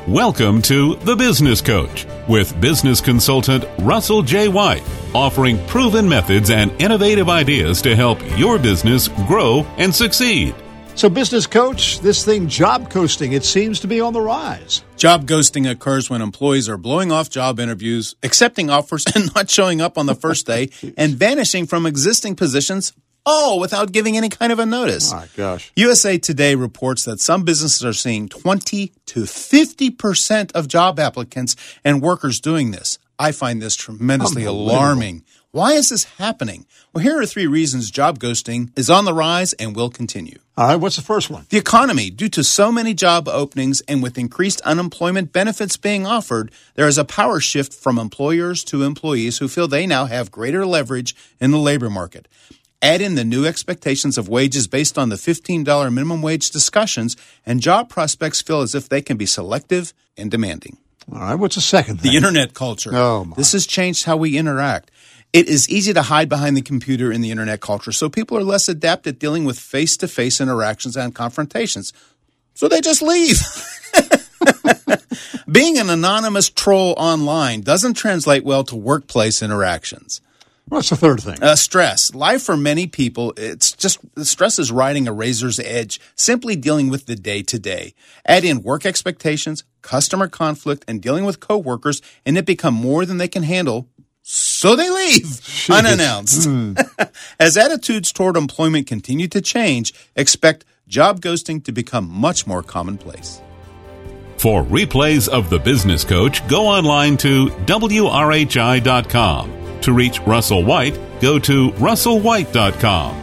Welcome to The Business Coach with business consultant Russell J. White, offering proven methods and innovative ideas to help your business grow and succeed. So, Business Coach, this thing, job ghosting, it seems to be on the rise. Job ghosting occurs when employees are blowing off job interviews, accepting offers and not showing up on the first day, and vanishing from existing positions, all without giving any kind of a notice. Oh, my gosh. USA Today reports that some businesses are seeing 20 to 50% of job applicants and workers doing this. I find this tremendously alarming. Why is this happening? Well, here are 3 reasons job ghosting is on the rise and will continue. All right, what's the first one? The economy. Due to so many job openings and with increased unemployment benefits being offered, there is a power shift from employers to employees who feel they now have greater leverage in the labor market. Add in the new expectations of wages based on the $15 minimum wage discussions, and job prospects feel as if they can be selective and demanding. All right, what's the second thing? The internet culture. Oh, my. This has changed how we interact. It is easy to hide behind the computer in the internet culture, so people are less adept at dealing with face-to-face interactions and confrontations. So they just leave. Being an anonymous troll online doesn't translate well to workplace interactions. What's the third thing? Stress. Life for many people, stress is riding a razor's edge, simply dealing with the day-to-day. Add in work expectations, customer conflict, and dealing with coworkers, and it become more than they can handle. So they leave unannounced. As attitudes toward employment continue to change, expect job ghosting to become much more commonplace. For replays of The Business Coach, go online to WRHI.com. To reach Russell White, go to russellwhite.com.